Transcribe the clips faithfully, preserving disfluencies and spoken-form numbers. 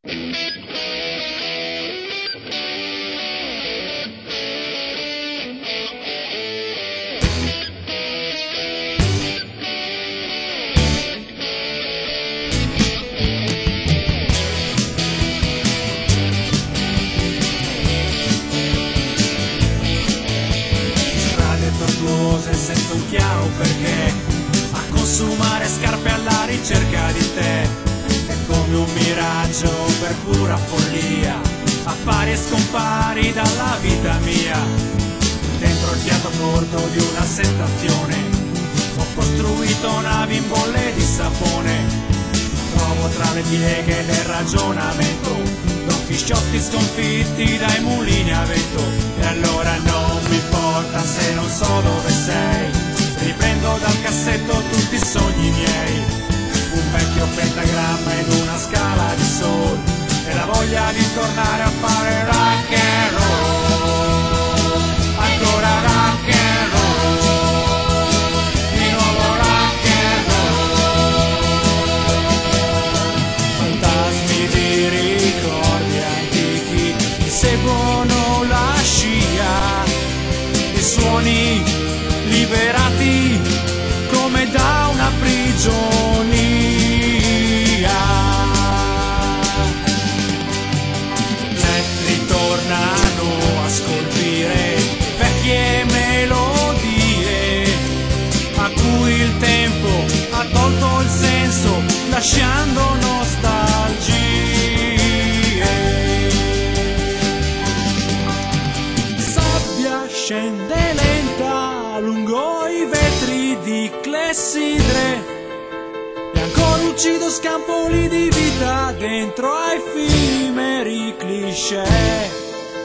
Senza un chiaro perché, a consumare scarpe alla ricerca di te, è come un miraggio per pura follia, appari e scompari dalla vita mia, dentro il fiato corto di una sensazione, ho costruito navi in bolle di sapone, trovo tra le pieghe del ragionamento, Don Chisciotti sconfitti dai mulini a vento, e allora non mi importa se non so dove sei, riprendo dal cassetto tutti i sogni miei, un vecchio pentagramma ed una scala di sol, e la voglia di tornare a fare rock and roll, ancora rock and roll, di nuovo rock and roll, fantasmi di ricordi antichi che seguono la scia, e suoni liberati come da una prigionia, metri tornano a scolpire vecchie melodie a cui il tempo ha tolto il senso lasciando nostalgie, sabbia scende lenta lungo i vetri di clessidre e ancora uccido scampoli di vita dentro ai effimeri cliché.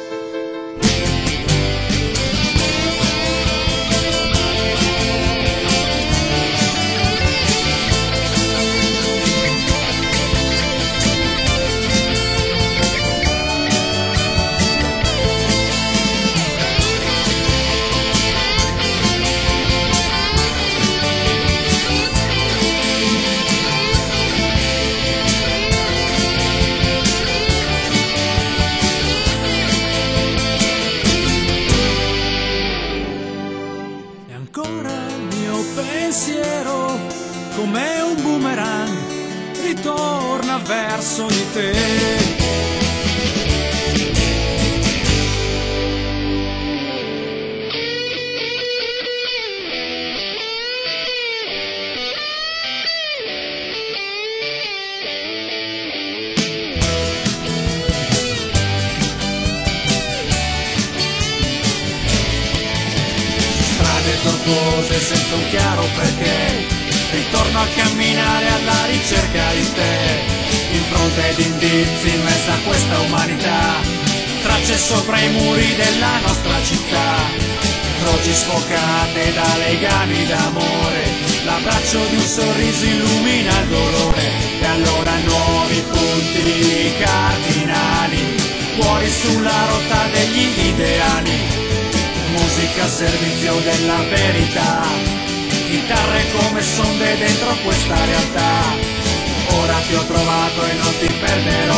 Come un boomerang ritorna verso di te. Strade tortuose senza un chiaro perché, ritorno a camminare alla ricerca di te, in fronte ad indizi in mezzo a questa umanità, tracce sopra i muri della nostra città, croci sfocate da legami d'amore, l'abbraccio di un sorriso illumina il dolore, e allora nuovi punti cardinali, fuori sulla rotta degli ideali, musica al servizio della verità, chitarre come sonde dentro questa realtà, ora ti ho trovato e non ti perderai.